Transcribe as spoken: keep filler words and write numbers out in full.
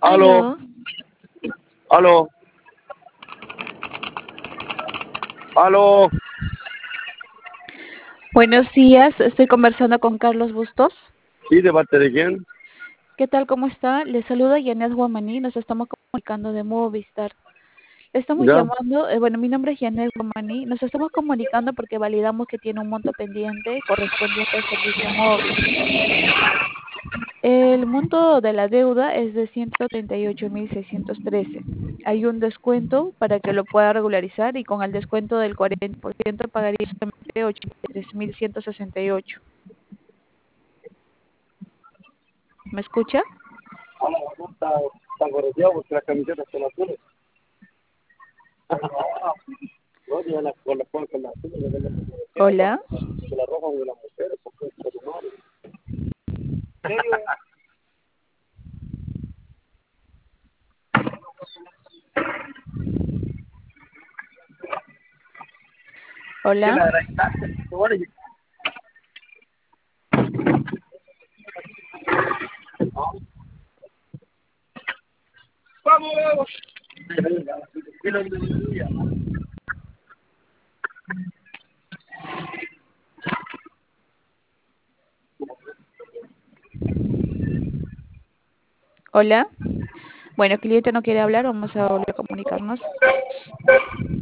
Aló, Aló, aló, aló. buenos días. Estoy conversando con Carlos Bustos. ¿Sí, de parte de quién? ¿Qué tal? ¿Cómo está? Le saluda Yanet Guamaní. Nos estamos comunicando de Movistar. Le estamos ¿Ya? llamando, eh, bueno, mi nombre es Yanet Guamaní. Nos estamos comunicando porque validamos que tiene un monto pendiente correspondiente al servicio móvil. El monto de la deuda es de ciento treinta y ocho mil seiscientos trece. Hay un descuento para que lo pueda regularizar y con el descuento del cuarenta por ciento pagaría solamente ochenta y tres mil ciento sesenta y ocho. ¿Me escucha? Hola, no está, está correteado porque las camisetas son azules. No, yo las con las con las azules, yo las Hola, de la roja o de las mujeres, porque es por madre. ¿En serio? ¿Qué hola, la verdad? Bueno, y- ¡Vamos! ¿Qué lo diría? hola. Bueno, el cliente no quiere hablar, vamos a volver a comunicarnos.